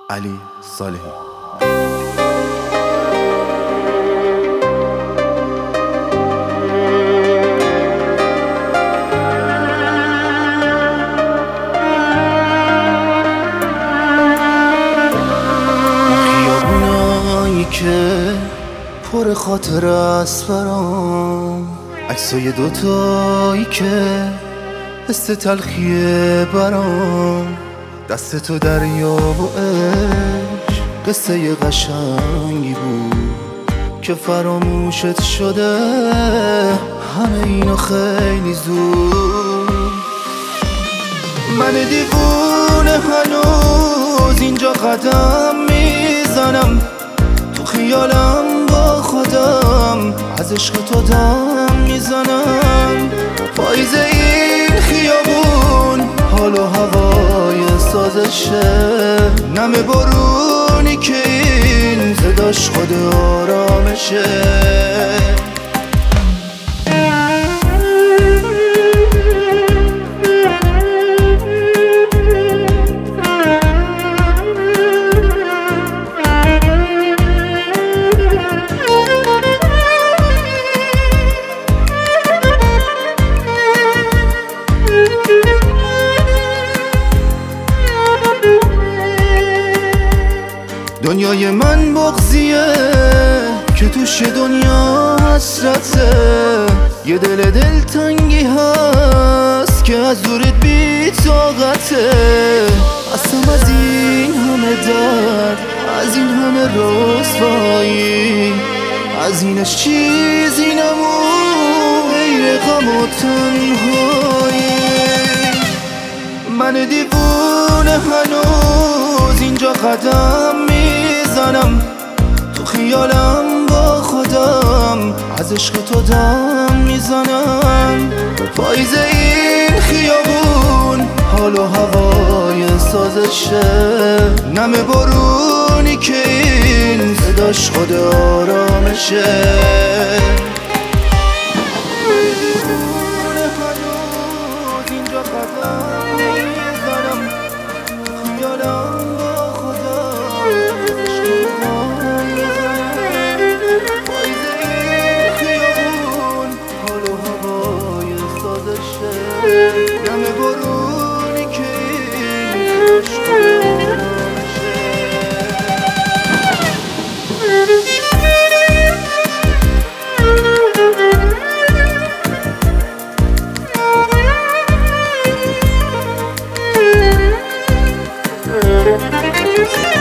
علی صالحی. خیابونایی که پر خاطر است برام، عکسای دوتایی که حس تلخیه برام، دست تو دریا و عشق قصه قشنگی بود که فراموشت شده همه اینو خیلی زود. من دیوونه هنوز اینجا قدم میزنم، تو خیالم با خودم از عشق تو دم میزنم. پاییز این خیابون حال و هوای سازشه، نم بارونی که این صداش خود آرامشه. دنیای من بغضیه که توش دنیا حسرته، یه دلتنگی هست که از دورت بی طاقته. اصلا از این همه درد، از این همه رسوایی، از اینش چیزی نمون غیر غم و تنهایی. من دیوونه هنوز اینجا قدم میزنم، تو خیالم با خودم از عشق تو دم میزنم. پاییز این خیابون حال و هوای سازشه، نم بارونی که این صداش خود آرامشه. اینجا قدم میزنم، خیالم با خودم عشق میزنم. پاییز این خیابون حال و هوای سازشه، دم بارونی که این عشق آرامشه. Thank you.